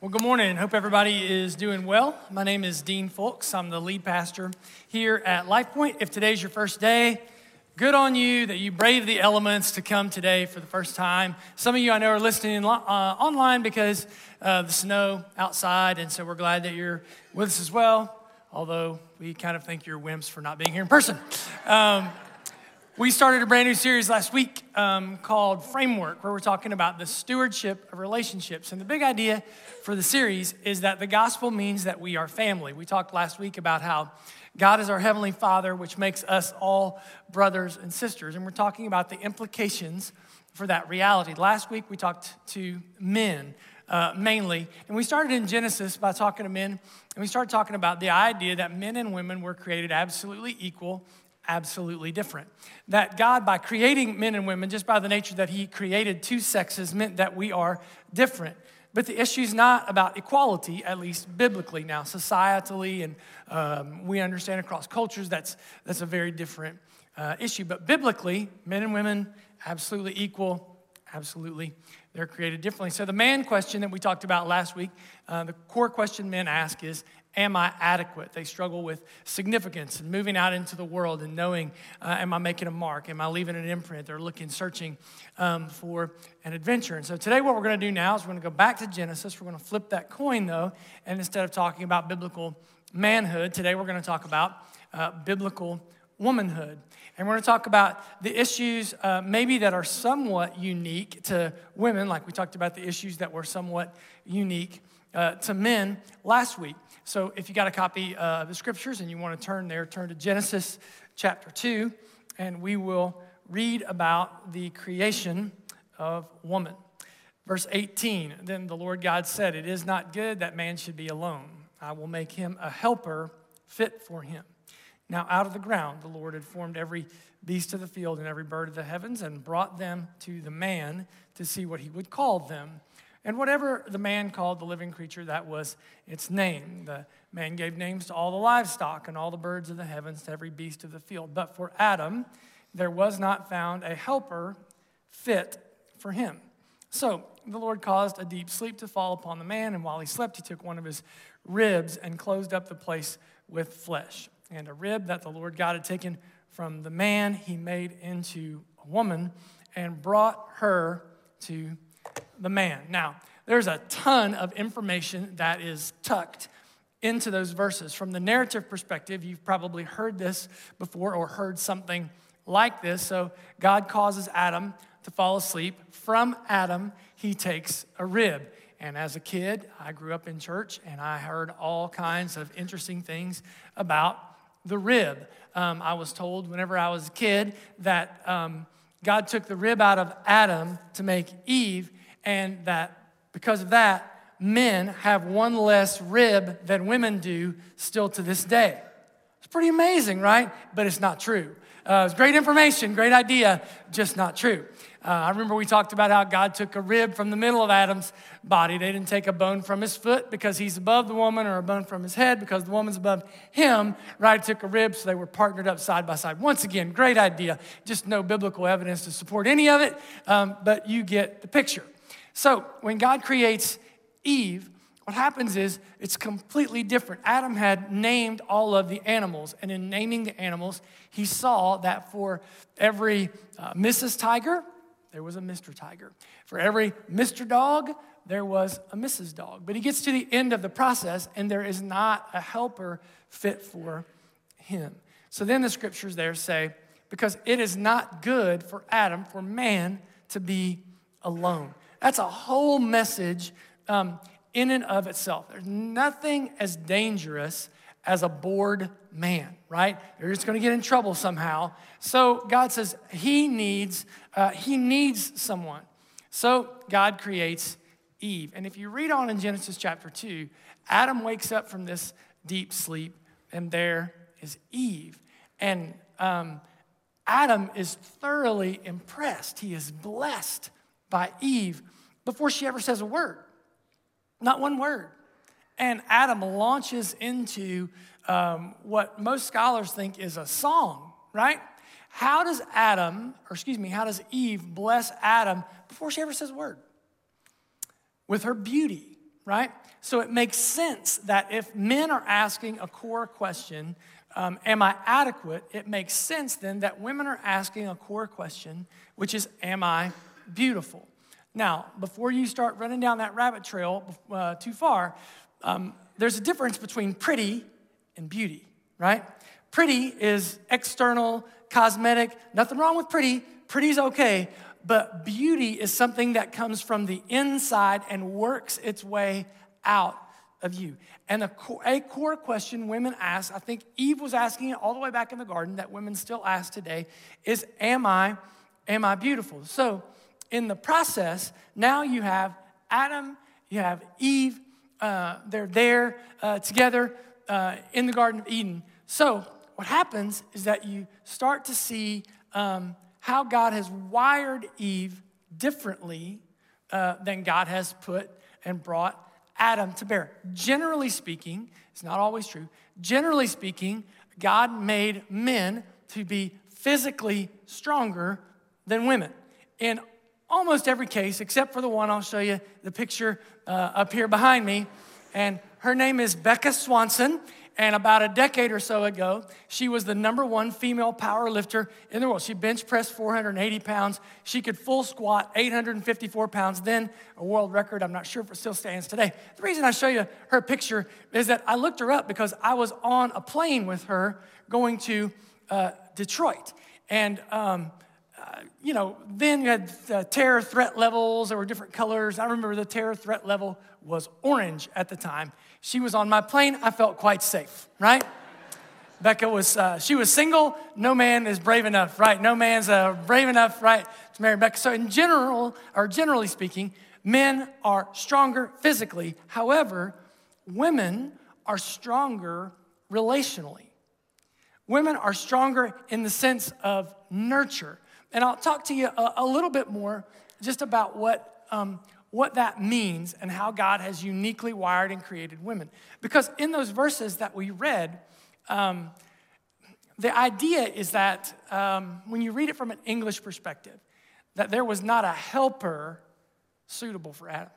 Well, good morning. Hope everybody is doing well. My name is Dean Folks. I'm the lead pastor here at LifePoint. If today's your first day, good on you that you braved the elements to come today for the first time. Some of you I know are listening online because of the snow outside, and so we're glad that you're with us as well, although we kind of think you're wimps for not being here in person. We started a brand new series last week called Framework, where we're talking about the stewardship of relationships. And the big idea for the series is that the gospel means that we are family. We talked last week about how God is our heavenly Father, which makes us all brothers and sisters. And we're talking about the implications for that reality. Last week we talked to men mainly. And we started in Genesis by talking to men. And we started talking about the idea that men and women were created absolutely equal, absolutely different. That God, by creating men and women, just by the nature that he created two sexes, meant that we are different. But the issue is not about equality, at least biblically. Now, societally, and we understand across cultures, that's a very different issue. But biblically, men and women, absolutely equal, absolutely, they're created differently. So the man question that we talked about last week, the core question men ask is, am I adequate? They struggle with significance and moving out into the world and knowing, am I making a mark? Am I leaving an imprint? They're searching for an adventure. And so today what we're going to do now is we're going to go back to Genesis. We're going to flip that coin, though, and instead of talking about biblical manhood, today we're going to talk about biblical womanhood. And we're going to talk about the issues maybe that are somewhat unique to women, like we talked about the issues that were somewhat unique to men last week. So if you got a copy of the scriptures and you want to turn to Genesis chapter 2, and we will read about the creation of woman. Verse 18, then the Lord God said, "It is not good that man should be alone. I will make him a helper fit for him." Now out of the ground the Lord had formed every beast of the field and every bird of the heavens and brought them to the man to see what he would call them. And whatever the man called the living creature, that was its name. The man gave names to all the livestock and all the birds of the heavens, to every beast of the field. But for Adam, there was not found a helper fit for him. So the Lord caused a deep sleep to fall upon the man, and while he slept, he took one of his ribs and closed up the place with flesh. And a rib that the Lord God had taken from the man, he made into a woman and brought her to the man. Now, there's a ton of information that is tucked into those verses. From the narrative perspective, you've probably heard this before or heard something like this. So God causes Adam to fall asleep. From Adam, he takes a rib. And as a kid, I grew up in church, and I heard all kinds of interesting things about the rib. I was told whenever I was a kid that God took the rib out of Adam to make Eve, and that because of that, men have one less rib than women do still to this day. It's pretty amazing, right? But it's not true. It's great information, great idea, just not true. I remember we talked about how God took a rib from the middle of Adam's body. They didn't take a bone from his foot because he's above the woman, or a bone from his head because the woman's above him. Right? Took a rib, so they were partnered up side by side. Once again, great idea. Just no biblical evidence to support any of it, but you get the picture. So when God creates Eve, what happens is it's completely different. Adam had named all of the animals, and in naming the animals, he saw that for every Mrs. Tiger, there was a Mr. Tiger. For every Mr. Dog, there was a Mrs. Dog. But he gets to the end of the process, and there is not a helper fit for him. So then the scriptures there say, because it is not good for Adam, for man, to be alone. That's a whole message in and of itself. There's nothing as dangerous as a bored man, right? They're just going to get in trouble somehow. So God says he needs someone. So God creates Eve. And if you read on in Genesis chapter 2, Adam wakes up from this deep sleep, and there is Eve. And Adam is thoroughly impressed. He is blessed by Eve before she ever says a word. Not one word. And Adam launches into what most scholars think is a song, right? How does Eve bless Adam before she ever says a word? With her beauty, right? So it makes sense that if men are asking a core question, am I adequate? It makes sense then that women are asking a core question, which is, am I beautiful? Now, before you start running down that rabbit trail too far, there's a difference between pretty and beauty, right? Pretty is external, cosmetic, nothing wrong with pretty. Pretty's okay, but beauty is something that comes from the inside and works its way out of you. And a core question women ask, I think Eve was asking it all the way back in the garden, that women still ask today, is am I beautiful? So in the process, now you have Adam, you have Eve, they're there together in the Garden of Eden. So what happens is that you start to see how God has wired Eve differently than God has put and brought Adam to bear. Generally speaking, it's not always true. Generally speaking, God made men to be physically stronger than women. In almost every case, except for the one, I'll show you the picture up here behind me. And her name is Becca Swanson. And about a decade or so ago, she was the #1 female power lifter in the world. She bench pressed 480 pounds. She could full squat 854 pounds. Then a world record, I'm not sure if it still stands today. The reason I show you her picture is that I looked her up because I was on a plane with her going to Detroit. And then you had the terror threat levels. There were different colors. I remember the terror threat level was orange at the time. She was on my plane. I felt quite safe, right? Becca was, she was single. No man is brave enough, right? No man's brave enough, right, to marry Becca. So in general, or generally speaking, men are stronger physically. However, women are stronger relationally. Women are stronger in the sense of nurture. And I'll talk to you a little bit more just about what that means and how God has uniquely wired and created women. Because in those verses that we read, the idea is that when you read it from an English perspective, that there was not a helper suitable for Adam.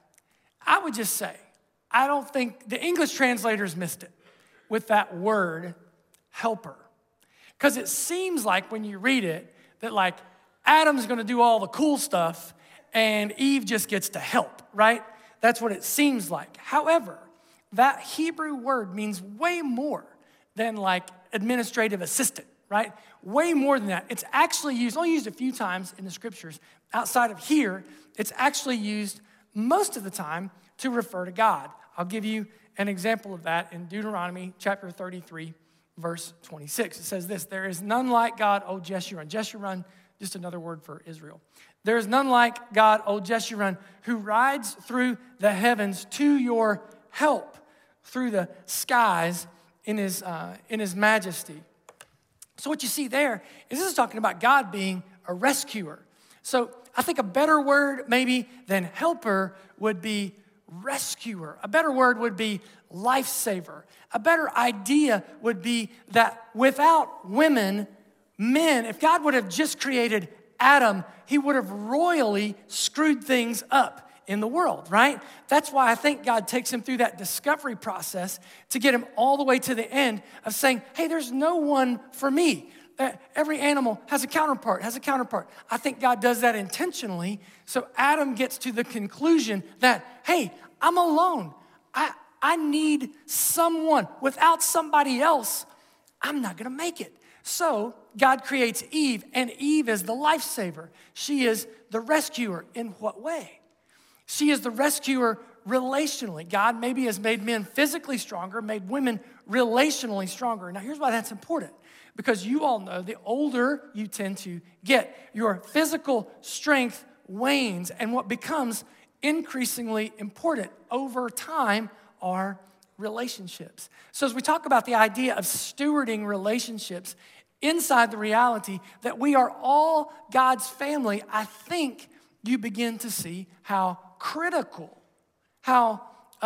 I would just say, I don't think the English translators missed it with that word helper. Because it seems like when you read it, that like Adam's gonna do all the cool stuff and Eve just gets to help, right? That's what it seems like. However, that Hebrew word means way more than like administrative assistant, right? Way more than that. It's actually used, only used a few times in the scriptures. Outside of here, it's actually used most of the time to refer to God. I'll give you an example of that in Deuteronomy chapter 33, verse 26. It says this, there is none like God, O Jeshurun. Jeshurun, just another word for Israel. There is none like God, O Jeshurun, who rides through the heavens to your help through the skies in his majesty. So what you see there is this is talking about God being a rescuer. So I think a better word maybe than helper would be rescuer. A better word would be lifesaver. A better idea would be that without women, men, if God would have just created Adam, he would have royally screwed things up in the world, right? That's why I think God takes him through that discovery process to get him all the way to the end of saying, hey, there's no one for me. Every animal has a counterpart. I think God does that intentionally. So Adam gets to the conclusion that, hey, I'm alone. I need someone. Without somebody else, I'm not gonna make it. So God creates Eve, and Eve is the lifesaver. She is the rescuer. In what way? She is the rescuer relationally. God maybe has made men physically stronger, made women relationally stronger. Now here's why that's important. Because you all know the older you tend to get, your physical strength wanes, and what becomes increasingly important over time are relationships. So as we talk about the idea of stewarding relationships inside the reality that we are all God's family, I think you begin to see how critical, how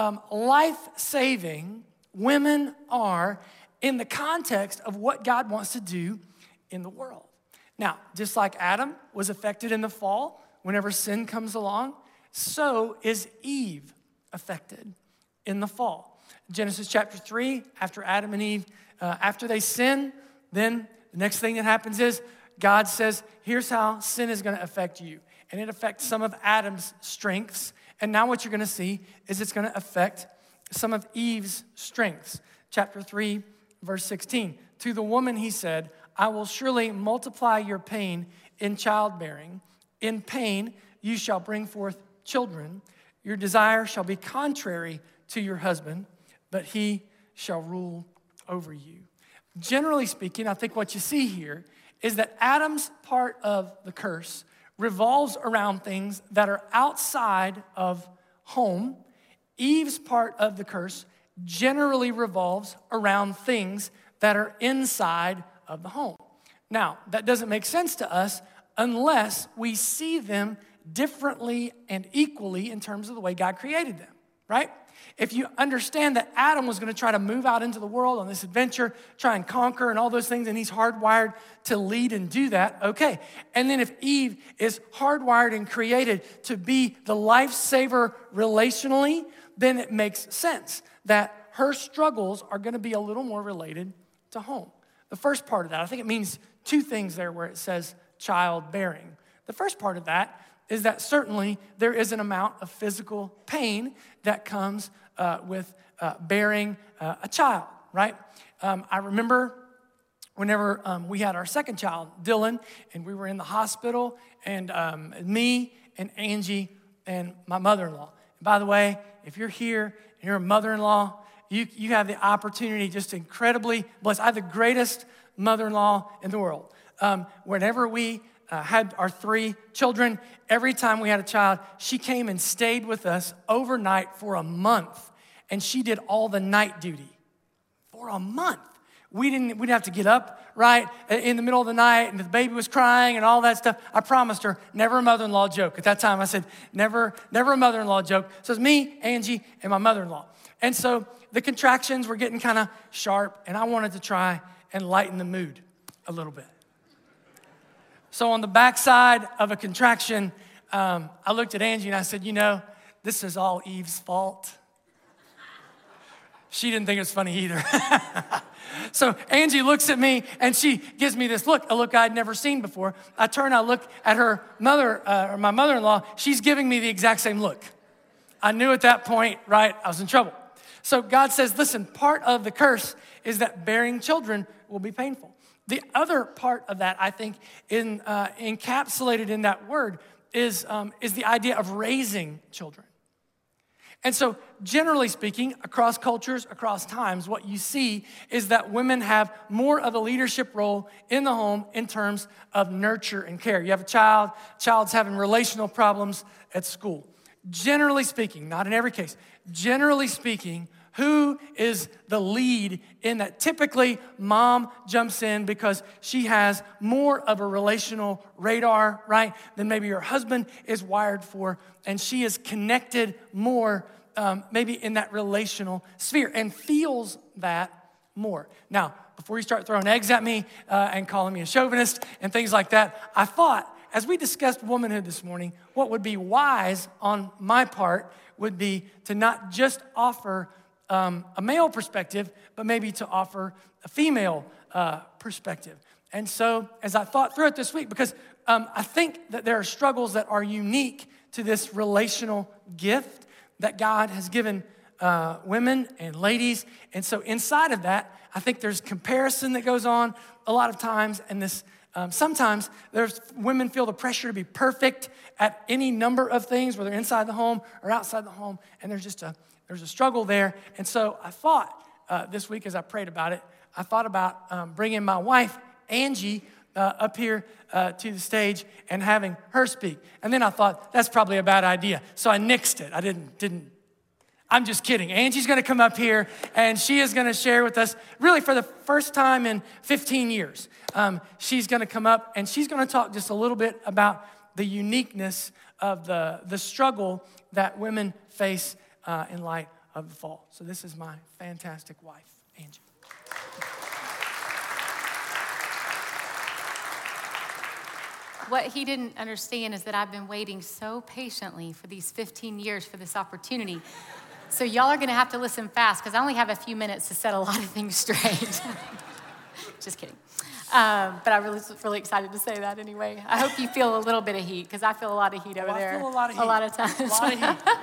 life-saving women are in the context of what God wants to do in the world. Now, just like Adam was affected in the fall, whenever sin comes along, so is Eve affected. in the fall. Genesis chapter 3, after Adam and Eve, after they sin, then the next thing that happens is God says, here's how sin is going to affect you. And it affects some of Adam's strengths. And now what you're going to see is it's going to affect some of Eve's strengths. Chapter 3, verse 16. To the woman he said, I will surely multiply your pain in childbearing. In pain you shall bring forth children. Your desire shall be contrary to your husband, but he shall rule over you. Generally speaking, I think what you see here is that Adam's part of the curse revolves around things that are outside of home. Eve's part of the curse generally revolves around things that are inside of the home. Now, that doesn't make sense to us unless we see them differently and equally in terms of the way God created them, right? If you understand that Adam was going to try to move out into the world on this adventure, try and conquer and all those things, and he's hardwired to lead and do that, okay. And then if Eve is hardwired and created to be the lifesaver relationally, then it makes sense that her struggles are going to be a little more related to home. The first part of that, I think it means two things there where it says childbearing. The first part of that is that certainly there is an amount of physical pain that comes with bearing a child, right? I remember whenever we had our second child, Dylan, and we were in the hospital, and me and Angie and my mother-in-law. And by the way, if you're here and you're a mother-in-law, you have the opportunity just incredibly blessed. I have the greatest mother-in-law in the world. Whenever we had our three children, every time we had a child, she came and stayed with us overnight for a month, and she did all the night duty for a month. We'd have to get up, right, in the middle of the night, and the baby was crying and all that stuff. I promised her, never a mother-in-law joke. At that time, I said, never a mother-in-law joke. So it's me, Angie, and my mother-in-law. And so the contractions were getting kind of sharp, and I wanted to try and lighten the mood a little bit. So on the backside of a contraction, I looked at Angie and I said, this is all Eve's fault. She didn't think it was funny either. So Angie looks at me and she gives me this look, a look I'd never seen before. I turn, I look at her mother, or my mother-in-law. She's giving me the exact same look. I knew at that point, right, I was in trouble. So God says, listen, part of the curse is that bearing children will be painful. The other part of that, I think, encapsulated in that word is the idea of raising children. And so, generally speaking, across cultures, across times, what you see is that women have more of a leadership role in the home in terms of nurture and care. You have a child's having relational problems at school. Generally speaking, not in every case, generally speaking, who is the lead in that? Typically, mom jumps in because she has more of a relational radar, right, than maybe her husband is wired for, and she is connected more maybe in that relational sphere and feels that more. Now, before you start throwing eggs at me and calling me a chauvinist and things like that, I thought, as we discussed womanhood this morning, what would be wise on my part would be to not just offer a male perspective, but maybe to offer a female perspective. And so as I thought through it this week, because I think that there are struggles that are unique to this relational gift that God has given women and ladies. And so inside of that, I think there's comparison that goes on a lot of times. And this sometimes there's women feel the pressure to be perfect at any number of things, whether inside the home or outside the home. And there's a struggle there. And so I thought this week as I prayed about it, I thought about bringing my wife, Angie, up here to the stage and having her speak. And then I thought, that's probably a bad idea. So I nixed it. I didn't. I'm just kidding. Angie's going to come up here and she is going to share with us, really for the first time in 15 years. She's going to come up and she's going to talk just a little bit about the uniqueness of the struggle that women face in light of the fall. So this is my fantastic wife, Angie. What he didn't understand is that I've been waiting so patiently for these 15 years for this opportunity So y'all are going to have to listen fast because I only have a few minutes to set a lot of things straight. Just kidding. But I'm really excited to say that anyway. I hope you feel a little bit of heat because I feel a lot of heat over there. I feel a lot of heat. A lot of times. A lot of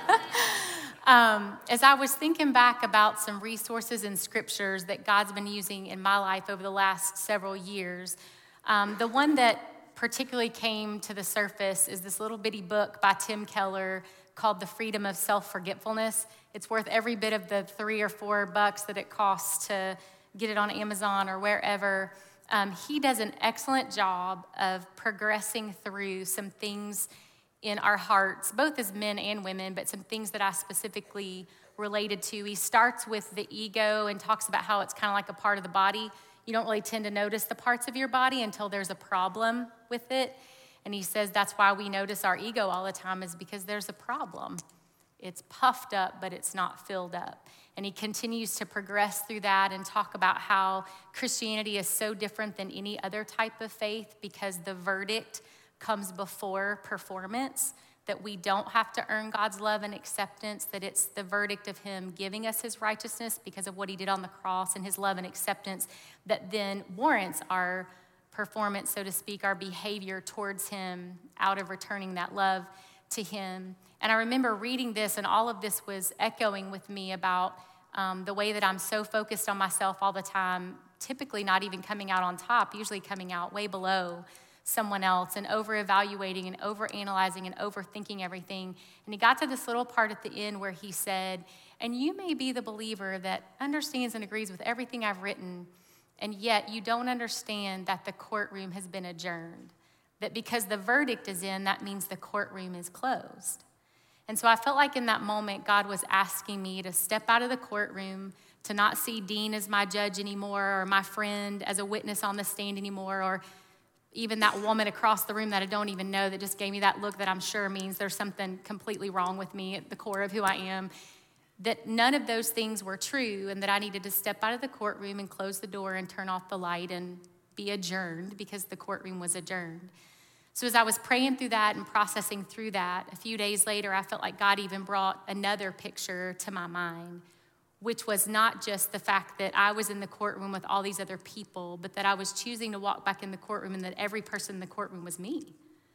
heat. As I was thinking back about some resources and scriptures that God's been using in my life over the last several years, the one that particularly came to the surface is this little bitty book by Tim Keller called The Freedom of Self-Forgetfulness. It's worth every bit of the $3 or $4 that it costs to get it on Amazon or wherever. He does an excellent job of progressing through some things in our hearts, both as men and women, but some things that I specifically related to. He starts with the ego and talks about how it's kind of like a part of the body. You don't really tend to notice the parts of your body until there's a problem with it. And he says that's why we notice our ego all the time, is because there's a problem. It's puffed up, but it's not filled up. And he continues to progress through that and talk about how Christianity is so different than any other type of faith because the verdict comes before performance, that we don't have to earn God's love and acceptance, that it's the verdict of him giving us his righteousness because of what he did on the cross and his love and acceptance that then warrants our performance, so to speak, our behavior towards him out of returning that love to him. And I remember reading this, and all of this was echoing with me about the way that I'm so focused on myself all the time, typically not even coming out on top, usually coming out way below someone else, and over-evaluating and over-analyzing and overthinking everything. And he got to this little part at the end where he said, and you may be the believer that understands and agrees with everything I've written, and yet you don't understand that the courtroom has been adjourned. That because the verdict is in, that means the courtroom is closed. And so I felt like in that moment, God was asking me to step out of the courtroom, to not see Dean as my judge anymore, or my friend as a witness on the stand anymore, or even that woman across the room that I don't even know that just gave me that look that I'm sure means there's something completely wrong with me at the core of who I am. That none of those things were true, and that I needed to step out of the courtroom and close the door and turn off the light and be adjourned because the courtroom was adjourned. So as I was praying through that and processing through that, a few days later, I felt like God even brought another picture to my mind, which was not just the fact that I was in the courtroom with all these other people, but that I was choosing to walk back in the courtroom and that every person in the courtroom was me.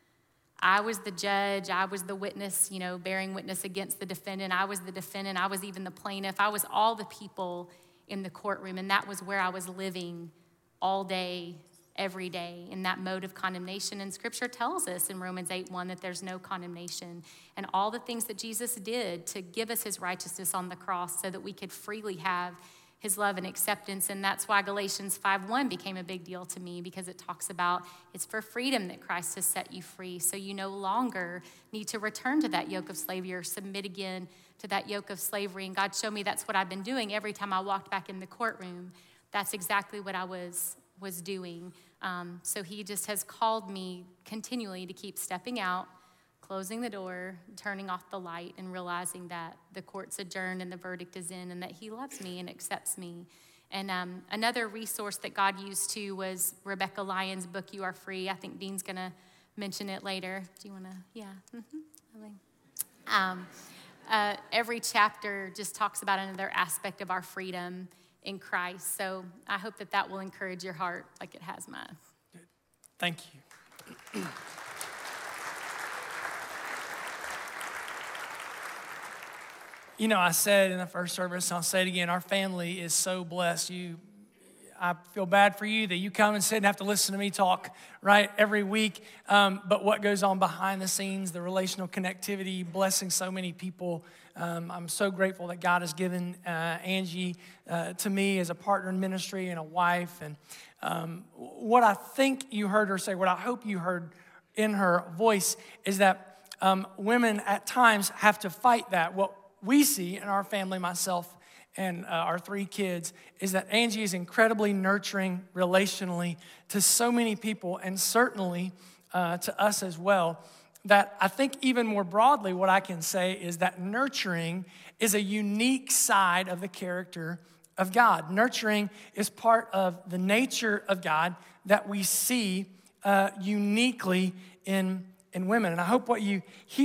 I was the judge. I was the witness, bearing witness against the defendant. I was the defendant. I was even the plaintiff. I was all the people in the courtroom, and that was where I was living all day, every day, in that mode of condemnation. And Scripture tells us in Romans 8:1 that there's no condemnation. And all the things that Jesus did to give us his righteousness on the cross so that we could freely have his love and acceptance. And that's why Galatians 5:1 became a big deal to me, because it talks about it's for freedom that Christ has set you free. So you no longer need to return to that yoke of slavery or submit again to that yoke of slavery. And God showed me that's what I've been doing every time I walked back in the courtroom. That's exactly what I was doing. So he just has called me continually to keep stepping out, closing the door, turning off the light, and realizing that the court's adjourned and the verdict is in, and that he loves me and accepts me. And another resource that God used too was Rebecca Lyons' book, You Are Free. I think Dean's going to mention it later. Do you want to? Yeah. Every chapter just talks about another aspect of our freedom in Christ. So I hope that will encourage your heart like it has mine. Thank you. I said in the first service, I'll say it again, our family is so blessed. I feel bad for you that you come and sit and have to listen to me talk, right, every week. But what goes on behind the scenes, the relational connectivity, blessing so many people. I'm so grateful that God has given Angie to me as a partner in ministry and a wife. And what I think you heard her say, what I hope you heard in her voice, is that women at times have to fight that. What we see in our family, myself and our 3 kids, is that Angie is incredibly nurturing relationally to so many people, and certainly to us as well. That I think even more broadly, what I can say is that nurturing is a unique side of the character of God. Nurturing is part of the nature of God that we see uniquely in women. And I hope what you hear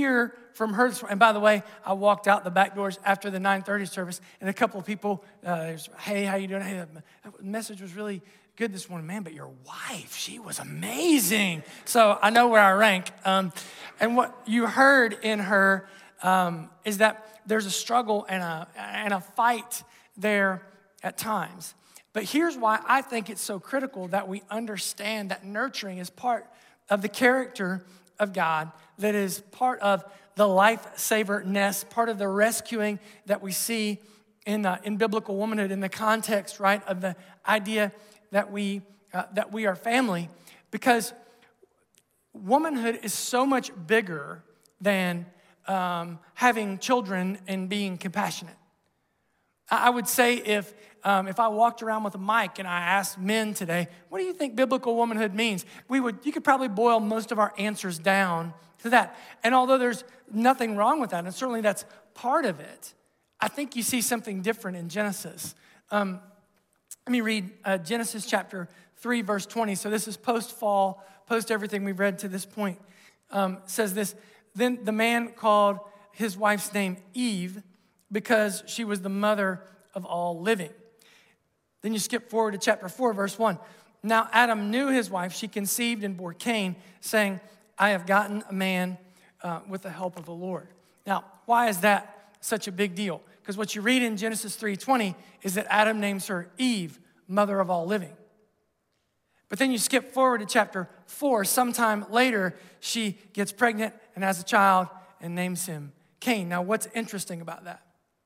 from her. And by the way, I walked out the back doors after the 9:30 service, and a couple of people, hey, how you doing? Hey, the message was really good this morning. Man, but your wife, she was amazing. So I know where I rank. And what you heard in her is that there's a struggle and a fight there at times. But here's why I think it's so critical that we understand that nurturing is part of the character of God, that is part of the lifesaver-ness, part of the rescuing that we see in biblical womanhood, in the context, right, of the idea that we are family, because womanhood is so much bigger than having children and being compassionate. I would say if I walked around with a mic and I asked men today, what do you think biblical womanhood means? You could probably boil most of our answers down to that. And although there's nothing wrong with that, and certainly that's part of it, I think you see something different in Genesis. Let me read Genesis chapter 3, verse 20. So this is post-fall, post everything we've read to this point. Says this, then the man called his wife's name Eve because she was the mother of all living. Then you skip forward to chapter 4, verse 1. Now Adam knew his wife. She conceived and bore Cain, saying, I have gotten a man with the help of the Lord. Now, why is that such a big deal? Because what you read in Genesis 3:20 is that Adam names her Eve, mother of all living. But then you skip forward to chapter 4. Sometime later, she gets pregnant and has a child and names him Cain. Now, what's interesting about that?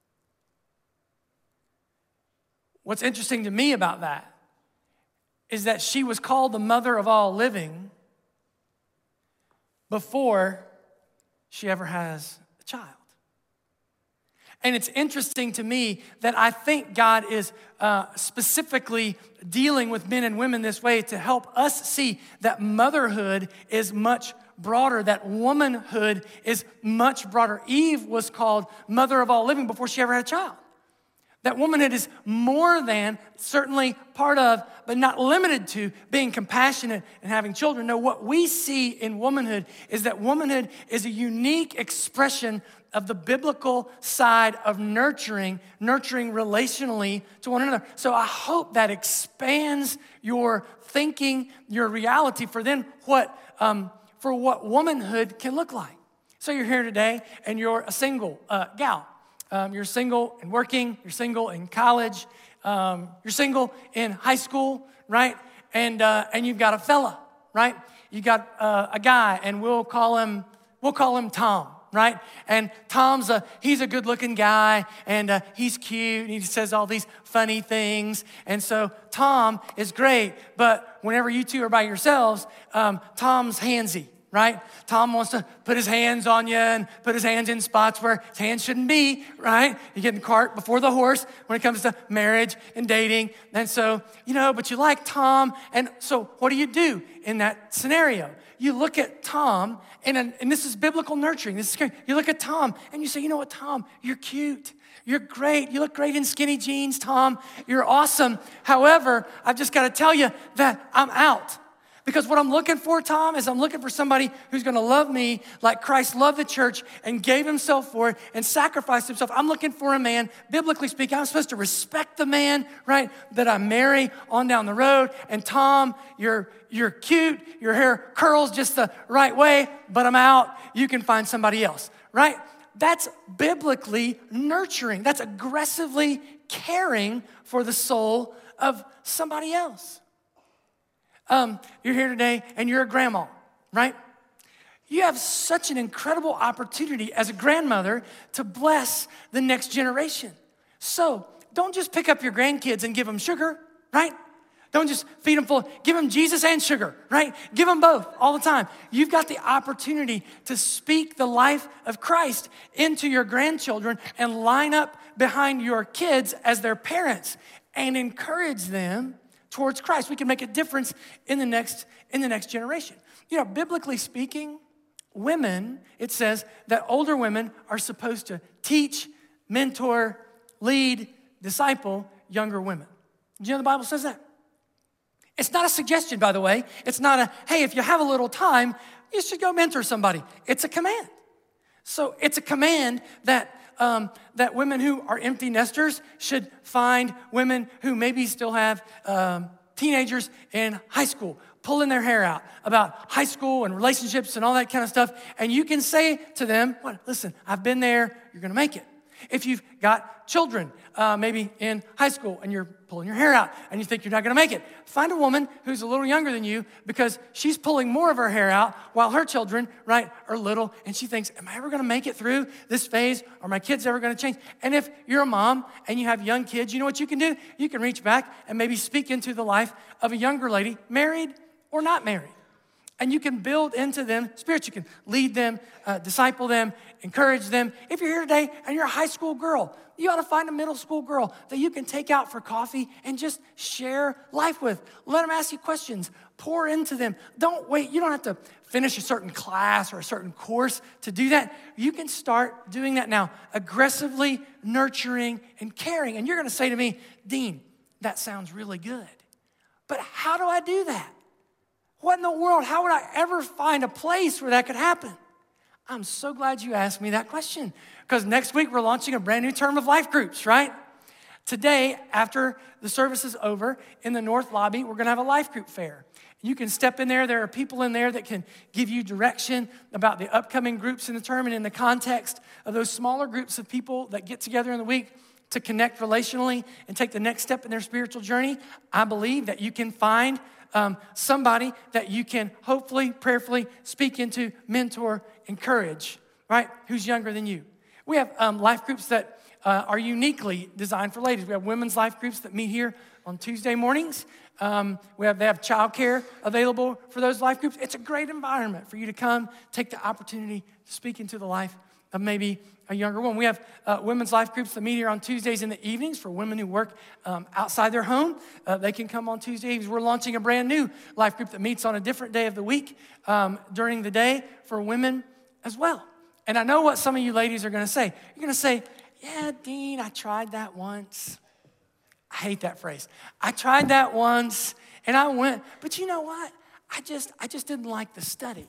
What's interesting to me about that is that she was called the mother of all living before she ever has a child. And it's interesting to me that I think God is specifically dealing with men and women this way to help us see that motherhood is much broader, that womanhood is much broader. Eve was called mother of all living before she ever had a child. That womanhood is more than, certainly part of, but not limited to, being compassionate and having children. No, what we see in womanhood is that womanhood is a unique expression of the biblical side of nurturing relationally to one another. So I hope that expands your thinking, your reality for then what womanhood can look like. So you're here today and you're a single gal. You're single and working, you're single in college, you're single in high school, right? And you've got a fella, right? You got a guy, and we'll call him Tom, right? And he's a good-looking guy, and he's cute, and he says all these funny things. And so Tom is great, but whenever you two are by yourselves, Tom's handsy. Right? Tom wants to put his hands on you and put his hands in spots where his hands shouldn't be, right? You get the cart before the horse when it comes to marriage and dating. And so, but you like Tom. And so what do in that scenario? You look at Tom, and this is biblical nurturing. This is scary. You look at Tom, and you say, you know what, Tom? You're cute. You're great. You look great in skinny jeans, Tom. You're awesome. However, I've just got to tell you that I'm out. Because what I'm looking for, Tom, is I'm looking for somebody who's going to love me like Christ loved the church and gave himself for it and sacrificed himself. I'm looking for a man, biblically speaking, I'm supposed to respect the man, right, that I marry on down the road. And Tom, you're cute, your hair curls just the right way, but I'm out. You can find somebody else, right? That's biblically nurturing. That's aggressively caring for the soul of somebody else. You're here today and you're a grandma, right? You have such an incredible opportunity as a grandmother to bless the next generation. So don't just pick up your grandkids and give them sugar, right? Don't just feed them full. Give them Jesus and sugar, right? Give them both all the time. You've got the opportunity to speak the life of Christ into your grandchildren and line up behind your kids as their parents and encourage them towards Christ. We can make a difference in the next generation. Biblically speaking, women, it says that older women are supposed to teach, mentor, lead, disciple younger women. Do you know the Bible says that? It's not a suggestion, by the way. It's not hey, if you have a little time, you should go mentor somebody. It's a command. So it's a command that women who are empty nesters should find women who maybe still have teenagers in high school, pulling their hair out about high school and relationships and all that kind of stuff. And you can say to them, well, listen, I've been there, you're gonna make it. If you've got children, maybe in high school, and you're pulling your hair out and you think you're not gonna make it, find a woman who's a little younger than you because she's pulling more of her hair out while her children, right, are little, and she thinks, am I ever gonna make it through this phase? Are my kids ever gonna change? And if you're a mom and you have young kids, you know what you can do? You can reach back and maybe speak into the life of a younger lady, married or not married. And you can build into them spirits. You can lead them, disciple them, encourage them. If you're here today and you're a high school girl, you ought to find a middle school girl that you can take out for coffee and just share life with. Let them ask you questions. Pour into them. Don't wait. You don't have to finish a certain class or a certain course to do that. You can start doing that now, aggressively nurturing and caring. And you're going to say to me, Dean, that sounds really good. But how do I do that? What in the world? How would I ever find a place where that could happen? I'm so glad you asked me that question, because next week we're launching a brand new term of life groups, right? Today, after the service is over, in the North Lobby, we're gonna have a life group fair. You can step in there. There are people in there that can give you direction about the upcoming groups in the term and in the context of those smaller groups of people that get together in the week to connect relationally and take the next step in their spiritual journey. I believe that you can find somebody that you can hopefully, prayerfully speak into, mentor, encourage, right, who's younger than you. We have life groups that are uniquely designed for ladies. We have women's life groups that meet here on Tuesday mornings. They have childcare available for those life groups. It's a great environment for you to come, take the opportunity to speak into the life of maybe a younger woman. We have women's life groups that meet here on Tuesdays in the evenings for women who work outside their home. They can come on Tuesday evenings. We're launching a brand new life group that meets on a different day of the week during the day for women as well. And I know what some of you ladies are going to say. You're going to say, yeah, Dean, I tried that once. I hate that phrase. I tried that once and I went, but you know what? I just didn't like the study.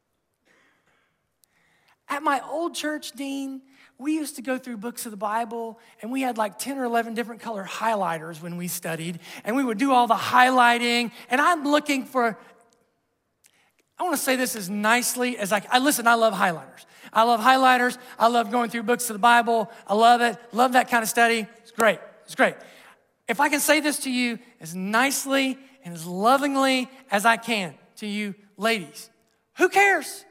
At my old church, Dean, we used to go through books of the Bible, and we had like 10 or 11 different color highlighters when we studied, and we would do all the highlighting, and I'm looking for, I want to say this as nicely as I listen, I love highlighters. I love highlighters. I love going through books of the Bible. I love it. Love that kind of study. It's great. It's great. If I can say this to you as nicely and as lovingly as I can to you ladies, who cares?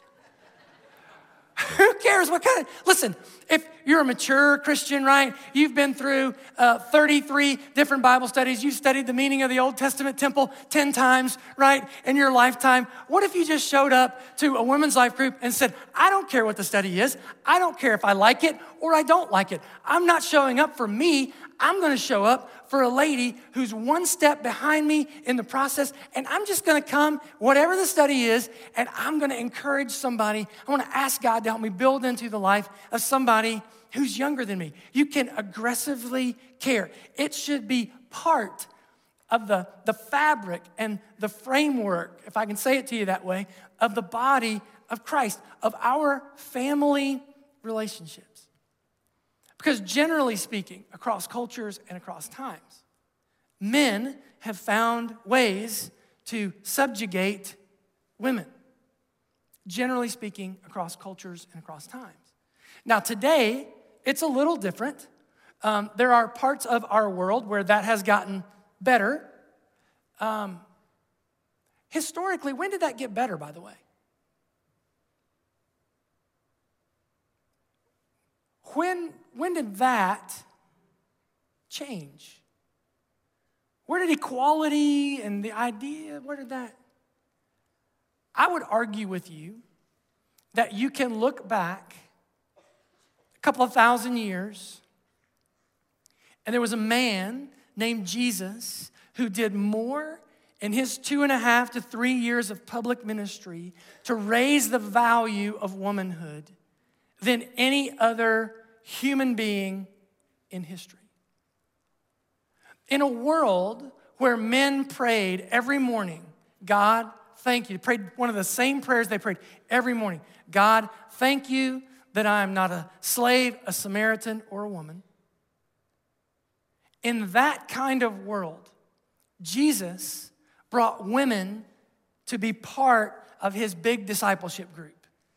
Who cares what kind of, listen, if you're a mature Christian, right? You've been through 33 different Bible studies. You've studied the meaning of the Old Testament temple 10 times, right, in your lifetime. What if you just showed up to a women's life group and said, I don't care what the study is. I don't care if I like it or I don't like it. I'm not showing up for me. I'm going to show up for a lady who's one step behind me in the process, and I'm just going to come, whatever the study is, and I'm going to encourage somebody. I want to ask God to help me build into the life of somebody who's younger than me. You can aggressively care. It should be part of the fabric and the framework, if I can say it to you that way, of the body of Christ, of our family relationships. Because generally speaking, across cultures and across times, men have found ways to subjugate women. Generally speaking, across cultures and across times. Now today, it's a little different. There are parts of our world where that has gotten better. Historically, when did that get better, by the way? When did that change? Where did equality and the idea, where did that? I would argue with you that you can look back a couple of thousand years, and there was a man named Jesus who did more in his 2.5 to 3 years of public ministry to raise the value of womanhood than any other human being in history. In a world where men prayed every morning, God, thank you. They prayed one of the same prayers they prayed every morning. God, thank you that I am not a slave, a Samaritan, or a woman. In that kind of world, Jesus brought women to be part of his big discipleship group.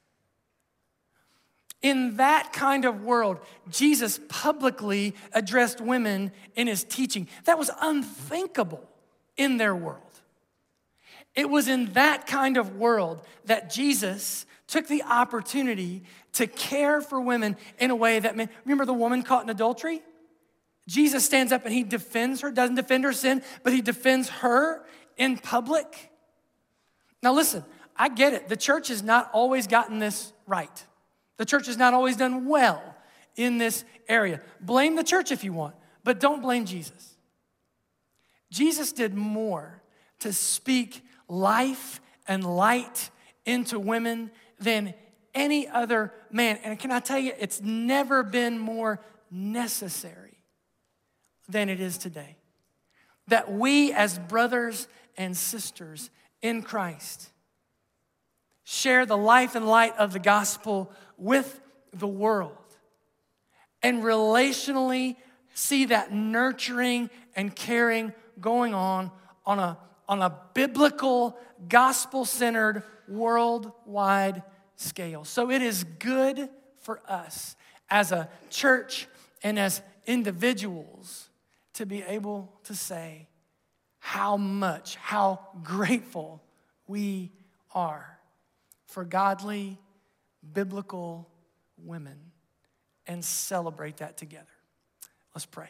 In that kind of world, Jesus publicly addressed women in his teaching. That was unthinkable in their world. It was in that kind of world that Jesus took the opportunity to care for women in a way that, remember the woman caught in adultery? Jesus stands up and he defends her, doesn't defend her sin, but he defends her in public. Now listen, I get it. The church has not always gotten this right. The church has not always done well in this area. Blame the church if you want, but don't blame Jesus. Jesus did more to speak life and light into women than any other man. And can I tell you, it's never been more necessary than it is today. That we as brothers and sisters in Christ share the life and light of the gospel with the world and relationally see that nurturing and caring going on a biblical, gospel-centered, worldwide scale. So it is good for us as a church and as individuals to be able to say how grateful we are for godly, biblical women and celebrate that together. Let's pray.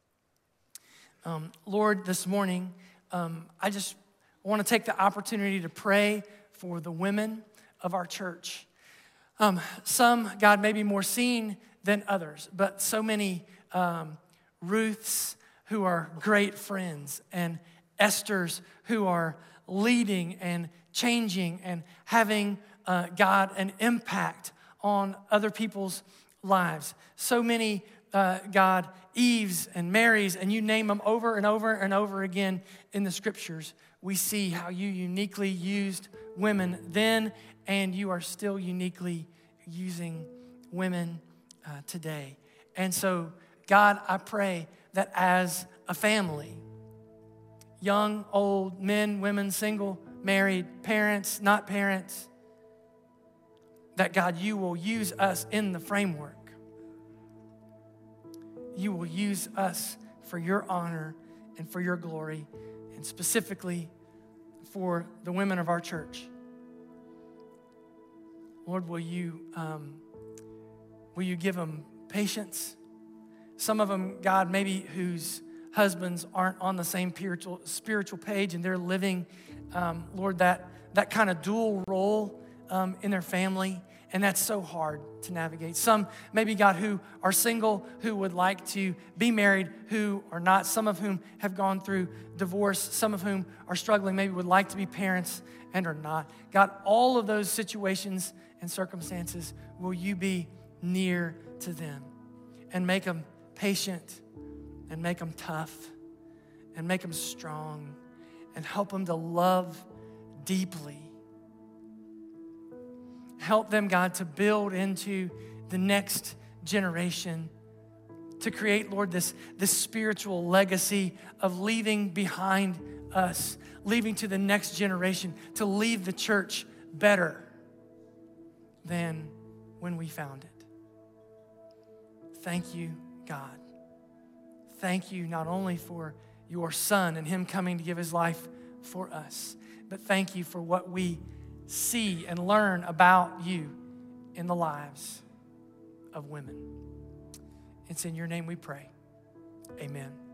Lord, this morning, I just want to take the opportunity to pray for the women of our church. Some, God, may be more seen than others, but so many Ruths who are great friends and Esthers who are leading and changing and having, God, an impact on other people's lives. So many, God, Eves and Marys, and you name them over and over and over again in the scriptures. We see how you uniquely used women then, and you are still uniquely using women today. And so, God, I pray that as a family, young, old, men, women, single, married, parents, not parents, that God, you will use us in the framework. You will use us for your honor and for your glory, and specifically for the women of our church. Lord, will you give them patience? Some of them, God, maybe whose husbands aren't on the same spiritual page, and they're living, Lord, that kind of dual role in their family. And that's so hard to navigate. Some, maybe, God, who are single, who would like to be married, who are not. Some of whom have gone through divorce. Some of whom are struggling, maybe would like to be parents and are not. God, all of those situations and circumstances, will you be near to them and make them patient and make them tough and make them strong and help them to love deeply. Help them, God, to build into the next generation, to create, Lord, this spiritual legacy of leaving behind us, leaving to the next generation, to leave the church better than when we found it. Thank you, God. Thank you not only for your Son and him coming to give his life for us, but thank you for what we see and learn about you in the lives of women. It's in your name we pray. Amen.